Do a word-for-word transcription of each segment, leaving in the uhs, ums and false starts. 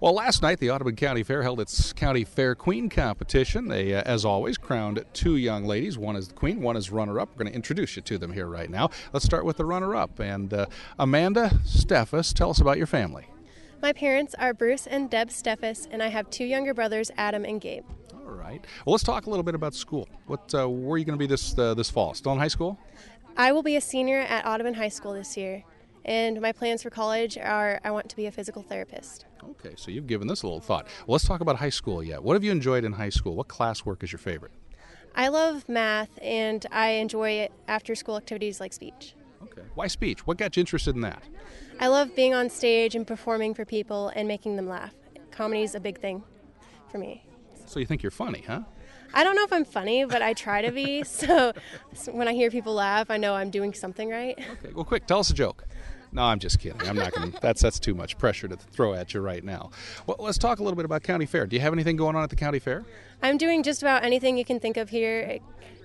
Well, last night the Audubon County Fair held its County Fair Queen competition. They, uh, as always, crowned two young ladies. One is the queen, one is runner-up. We're going to introduce you to them here right now. Let's start with the runner-up. And uh, Amanda Steffes, tell us about your family. My parents are Bruce and Deb Steffes, and I have two younger brothers, Adam and Gabe. All right. Well, let's talk a little bit about school. What, uh, where are you going to be this uh, this fall? Still in high school? I will be a senior at Audubon High School this year, and my plans for college are I want to be a physical therapist. Okay, so you've given this a little thought. Well, let's talk about high school yet. What have you enjoyed in high school? What classwork is your favorite? I love math, and I enjoy after-school activities like speech. Okay. Why speech? What got you interested in that? I love being on stage and performing for people and making them laugh. Comedy is a big thing for me. So you think you're funny, huh? I don't know if I'm funny, but I try to be. So, so when I hear people laugh, I know I'm doing something right. Okay. Well, quick, tell us a joke. No, I'm just kidding. I'm not going to. That's that's too much pressure to throw at you right now. Well, let's talk a little bit about County Fair. Do you have anything going on at the County Fair? I'm doing just about anything you can think of here.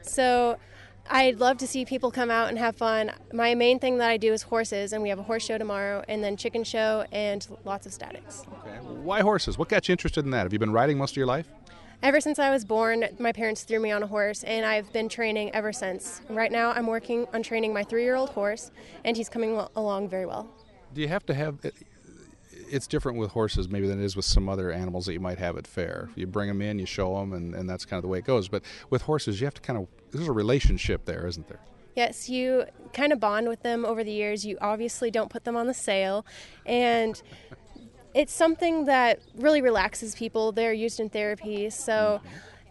So I'd love to see people come out and have fun. My main thing that I do is horses, and we have a horse show tomorrow, and then chicken show and lots of statics. Okay. Why horses? What got you interested in that? Have you been riding most of your life? Ever since I was born, my parents threw me on a horse, and I've been training ever since. Right now, I'm working on training my three-year-old horse, and he's coming along very well. Do you have to have... It's different with horses maybe than it is with some other animals that you might have at fair. You bring them in, you show them, and, and that's kind of the way it goes. But with horses, you have to kind of... There's a relationship there, isn't there? Yes, you kind of bond with them over the years. You obviously don't put them on the sale, and... It's something that really relaxes people. They're used in therapy, so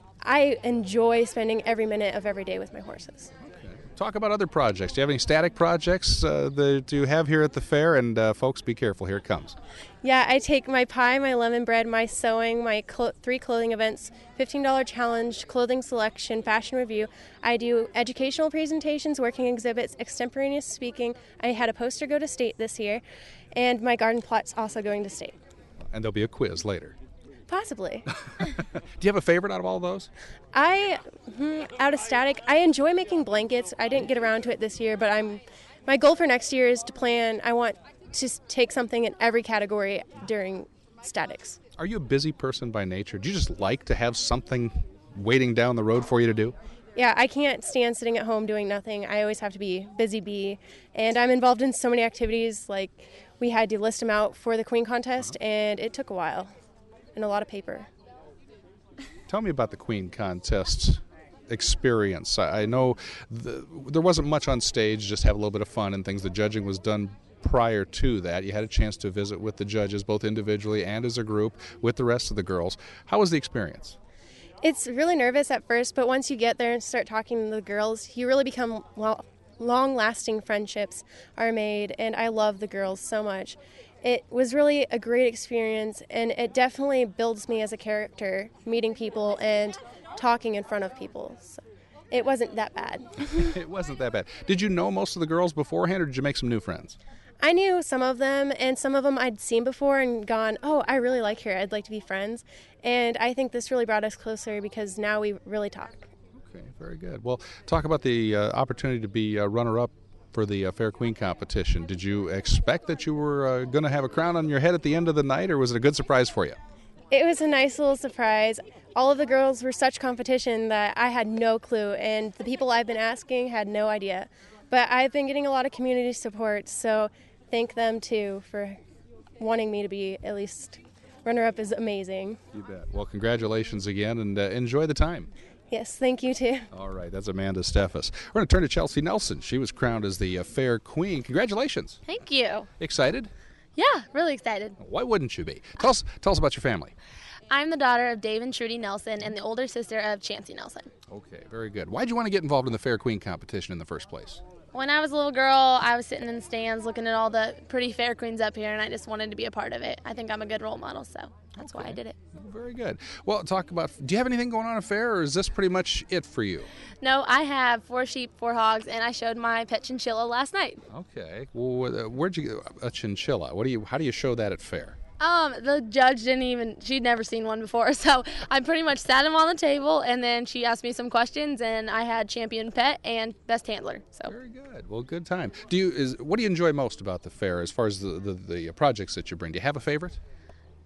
I enjoy spending every minute of every day with my horses. Okay. Talk about other projects. Do you have any static projects uh, that you have here at the fair? And uh, folks, be careful. Here it comes. Yeah, I take my pie, my lemon bread, my sewing, my cl- three clothing events, fifteen dollars challenge, clothing selection, fashion review. I do educational presentations, working exhibits, extemporaneous speaking. I had a poster go to state this year, and my garden plot's also going to state. And there'll be a quiz later. Possibly. Do you have a favorite out of all those? I, hmm, out of static, I enjoy making blankets. I didn't get around to it this year, but I'm. My goal for next year is to plan. I want to take something in every category during statics. Are you a busy person by nature? Do you just like to have something waiting down the road for you to do? Yeah, I can't stand sitting at home doing nothing. I always have to be busy bee. And I'm involved in so many activities. Like, we had to list them out for the Queen contest, and it took a while and a lot of paper. Tell me about the Queen contest experience. I, I know the, there wasn't much on stage, just have a little bit of fun and things. The judging was done prior to that. You had a chance to visit with the judges, both individually and as a group, with the rest of the girls. How was the experience? It's really nervous at first, but once you get there and start talking to the girls, you really become well, long-lasting friendships are made, and I love the girls so much. It was really a great experience, and it definitely builds me as a character, meeting people and talking in front of people. So it wasn't that bad. It wasn't that bad. Did you know most of the girls beforehand, or did you make some new friends? I knew some of them, and some of them I'd seen before and gone, oh, I really like her. I'd like to be friends. And I think this really brought us closer because now we really talk. Okay, very good. Well, talk about the uh, opportunity to be uh, runner-up for the uh, Fair Queen competition. Did you expect that you were uh, going to have a crown on your head at the end of the night, or was it a good surprise for you? It was a nice little surprise. All of the girls were such competition that I had no clue, and the people I've been asking had no idea. But I've been getting a lot of community support, so thank them, too, for wanting me to be at least runner-up is amazing. You bet. Well, congratulations again, and uh, enjoy the time. Yes, thank you, too. All right, that's Amanda Steffes. We're going to turn to Chelsea Nelson. She was crowned as the uh, Fair Queen. Congratulations. Thank you. Excited? Yeah, really excited. Why wouldn't you be? Tell us, tell us about your family. I'm the daughter of Dave and Trudy Nelson and the older sister of Chancey Nelson. Okay, very good. Why did you want to get involved in the Fair Queen competition in the first place? When I was a little girl, I was sitting in the stands looking at all the pretty fair queens up here, and I just wanted to be a part of it. I think I'm a good role model, so that's okay. why I did it. Very good. Well, talk about, do you have anything going on at fair, or is this pretty much it for you? No, I have four sheep, four hogs, and I showed my pet chinchilla last night. Okay. Well, where'd you get a chinchilla? What do you? How do you show that at fair? Um, the judge didn't even, she'd never seen one before, so I pretty much sat him on the table, and then she asked me some questions, and I had champion pet and best handler. So very good. Well, good time. Do you is what do you enjoy most about the fair as far as the the, the projects that you bring? Do you have a favorite?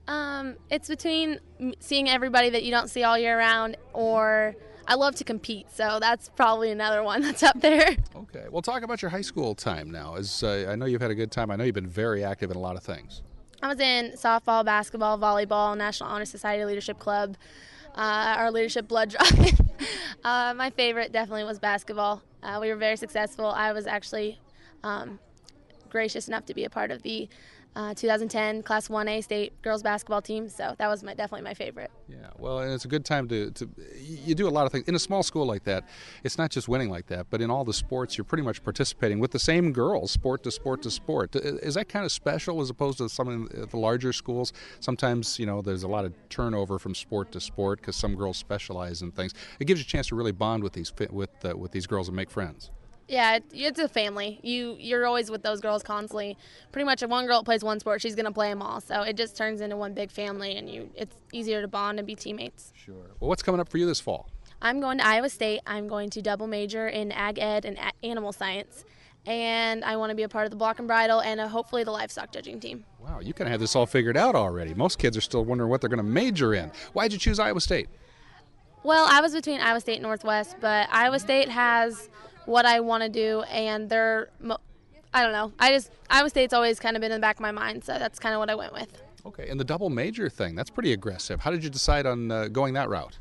Um, it's between m- seeing everybody that you don't see all year round, or I love to compete, so that's probably another one that's up there. Okay. Well, talk about your high school time now. As uh, I know you've had a good time. I know you've been very active in a lot of things. I was in softball, basketball, volleyball, National Honor Society Leadership Club, uh, our leadership blood drive. uh, my favorite definitely was basketball. Uh, we were very successful. I was actually um, gracious enough to be a part of the uh, two thousand ten Class one A state girls basketball team, so that was my, definitely my favorite. Yeah, well, and it's a good time to, to you do a lot of things in a small school like that. It's not just winning like that, but in all the sports, you're pretty much participating with the same girls, sport to sport to sport. Is that kind of special as opposed to some of the larger schools? Sometimes, you know, there's a lot of turnover from sport to sport because some girls specialize in things. It gives you a chance to really bond with these with uh, with these girls and make friends. Yeah, it, it's a family. You, you're always with those girls constantly. Pretty much if one girl plays one sport, she's going to play them all. So it just turns into one big family, and you it's easier to bond and be teammates. Sure. Well, what's coming up for you this fall? I'm going to Iowa State. I'm going to double major in ag ed and a- animal science. And I want to be a part of the block and bridle and uh, hopefully the livestock judging team. Wow, you kind of have this all figured out already. Most kids are still wondering what they're going to major in. Why'd you choose Iowa State? Well, I was between Iowa State and Northwest, but Iowa State has what I want to do, and they're, I don't know, I just, Iowa State's always kind of been in the back of my mind, so that's kind of what I went with. Okay, and the double major thing, that's pretty aggressive. How did you decide on uh, going that route?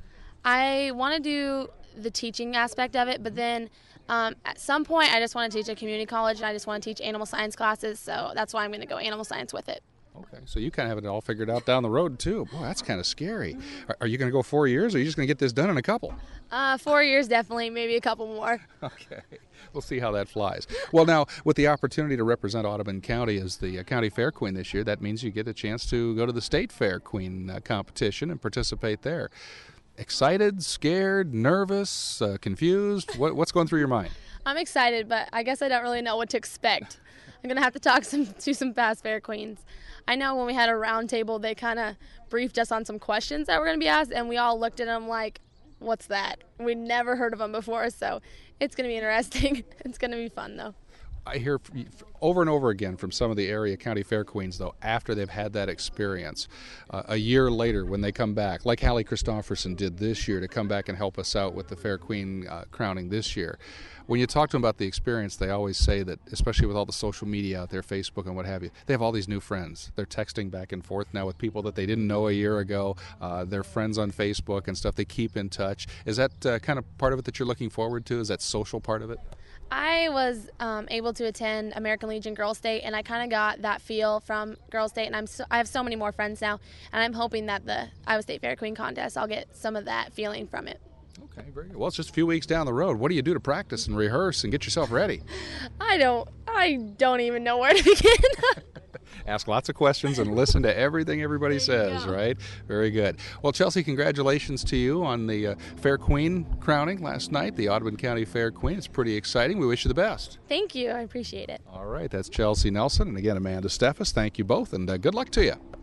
I want to do the teaching aspect of it, but then um, at some point I just want to teach at community college, and I just want to teach animal science classes, so that's why I'm going to go animal science with it. Okay, so you kind of have it all figured out down the road, too. Boy, that's kind of scary. Are, are you going to go four years, or are you just going to get this done in a couple? Uh, four years, definitely, maybe a couple more. Okay, we'll see how that flies. Well, now, with the opportunity to represent Audubon County as the uh, County Fair Queen this year, that means you get a chance to go to the State Fair Queen uh, competition and participate there. Excited, scared, nervous, uh, confused? What, what's going through your mind? I'm excited, but I guess I don't really know what to expect. I'm going to have to talk some, to some past fair queens. I know when we had a round table, they kind of briefed us on some questions that were going to be asked, and we all looked at them like, what's that? We'd never heard of them before, so it's going to be interesting. It's going to be fun, though. I hear over and over again from some of the area county fair queens, though, after they've had that experience, uh, a year later when they come back, like Hallie Christofferson did this year to come back and help us out with the fair queen uh, crowning this year. When you talk to them about the experience, they always say that, especially with all the social media out there, Facebook and what have you, they have all these new friends. They're texting back and forth now with people that they didn't know a year ago. Uh, they're friends on Facebook and stuff. They keep in touch. Is that uh, kind of part of it that you're looking forward to? Is that social part of it? I was um, able to attend American Legion Girls State, and I kind of got that feel from Girls State, and I'm so, I have so many more friends now, and I'm hoping that the Iowa State Fair Queen contest, I'll get some of that feeling from it. Okay, very good. Well, it's just a few weeks down the road. What do you do to practice and rehearse and get yourself ready? I don't, I don't even know where to begin. Ask lots of questions and listen to everything everybody says, go. right? Very good. Well, Chelsea, congratulations to you on the uh, Fair Queen crowning last night, the Audubon County Fair Queen. It's pretty exciting. We wish you the best. Thank you. I appreciate it. All right, that's Chelsea Nelson and again Amanda Steffes. Thank you both, and uh, good luck to you.